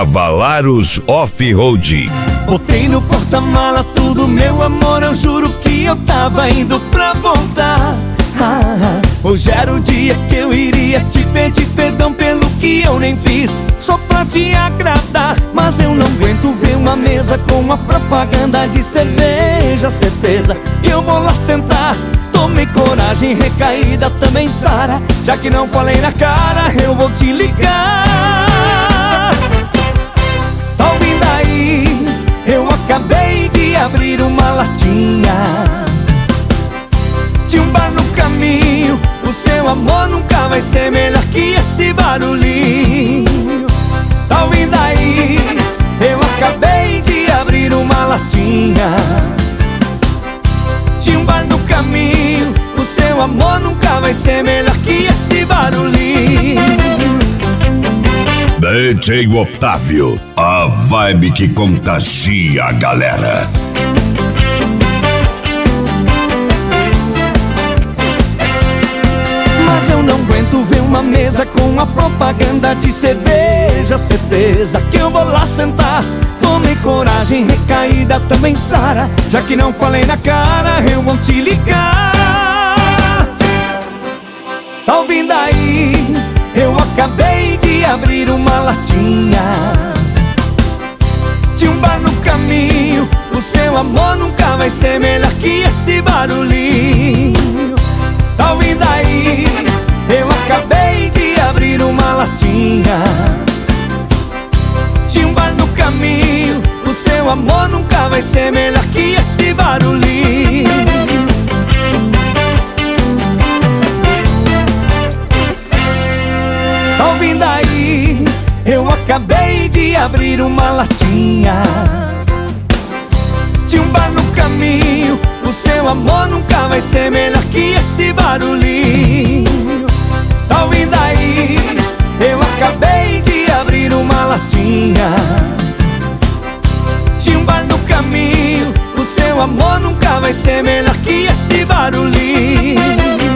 Cavalaros Off-Road. Botei no porta-mala tudo, meu amor, eu juro que eu tava indo pra voltar. Hoje era o dia que eu iria te pedir perdão pelo que eu nem fiz, só pra te agradar. Mas eu não aguento ver uma mesa com uma propaganda de cerveja. Certeza que eu vou lá sentar. Tomei coragem, recaída também sara. Já que não falei na cara, eu vou te ligar. Tá ouvindo aí? Eu acabei de abrir uma latinha. Tinha um bar no caminho, o seu amor nunca vai ser melhor que esse barulhinho. Tá ouvindo aí? Eu acabei de abrir uma latinha. Tinha um bar no caminho, o seu amor nunca vai ser melhor que esse barulhinho. DJ Otávio, a vibe que contagia a galera. Mas eu não aguento ver uma mesa com uma propaganda de cerveja. Certeza que eu vou lá sentar. Tomei coragem, recaída também sara. Já que não falei na cara, eu vou te ligar. Tá ouvindo aí? Eu acabei de abrir uma latinha. Tinha um bar no caminho, o seu amor nunca vai ser melhor que esse barulhinho. Tá ouvindo aí? Eu acabei de abrir uma latinha. Tinha um bar no caminho, o seu amor nunca vai ser melhor que esse barulhinho. Tá ouvindo aí? Eu acabei de abrir uma latinha. Tinha um bar no caminho, o seu amor nunca vai ser melhor que esse barulhinho. Tá ouvindo aí? Eu acabei de abrir uma latinha. Tinha um bar no caminho, o seu amor nunca vai ser melhor que esse barulhinho.